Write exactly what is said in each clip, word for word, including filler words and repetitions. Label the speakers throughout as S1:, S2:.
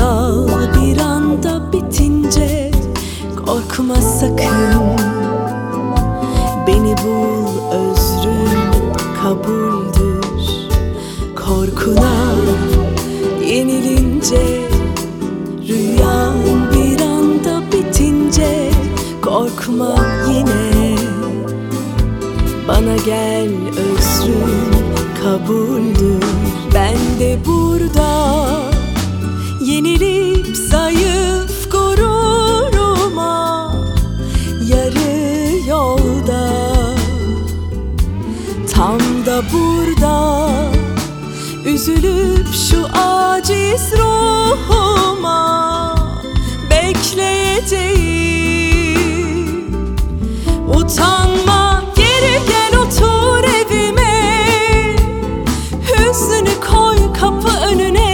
S1: Masal bir anda bitince korkma sakın. Beni bul, özrün kabuldür. Korkuna yenilince, rüyan bir anda bitince korkma yine. Bana gel, özrün kabuldür. Ben de burada, yenilip zayıf gururuma, yarı yolda, tam da burada, üzülüp şu aciz ruhuma bekleyeceğim. Utanma, geri gel otur evime, hüznünü koy kapı önüne.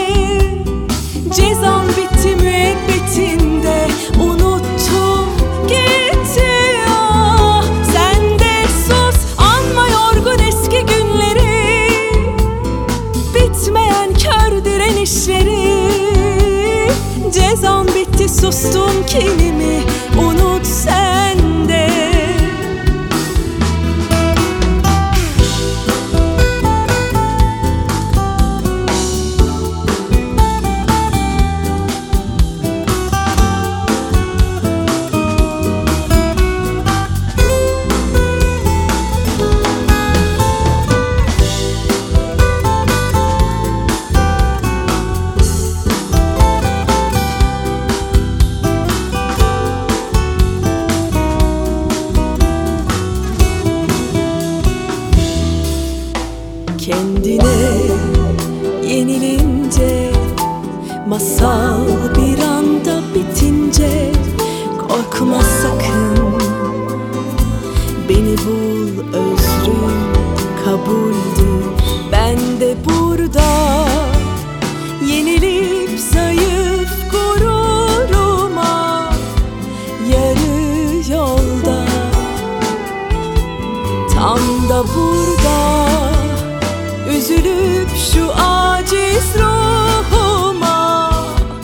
S1: Cezam bitti müebbetinde, unuttum gitti ah. Sen de sus, anma yorgun eski günleri, bitmeyen kör direnişleri. Cezam bitti, sustum, kinimi unut sen de. Kendine yenilince, masal bir anda bitince korkma sakın. Beni bul, özrün kabuldür. Ben de burada, yenilip zayıf gururuma, yarı yolda, tam da burada, üzülüp şu aciz ruhuma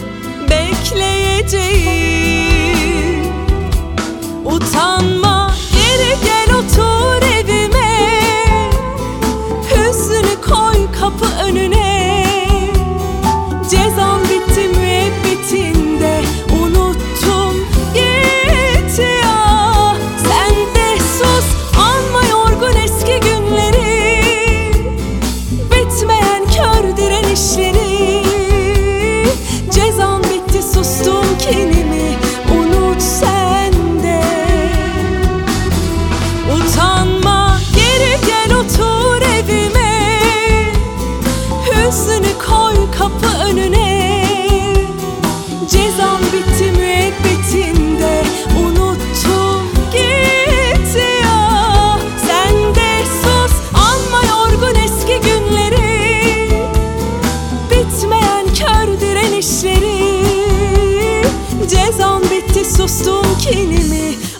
S1: bekleyeceğim. Utanma, geri gel otur evime, hüznünü koy kapı önüne. Cezam bitti müebbetinde, unuttum gitti ah. Sen de sus, anma yorgun eski günleri, bitmeyen kör direnişleri. Cezam bitti, sustum, kinimi unut sen de. Utanma, geri gel otur evime, hüznünü koy kapı önüne. Cezam bitti müebbetinde, unuttum gitti ah. Sen de sus, anma yorgun eski günleri, bitmeyen kör direnişleri. Cezam bitti, sustum, kinimi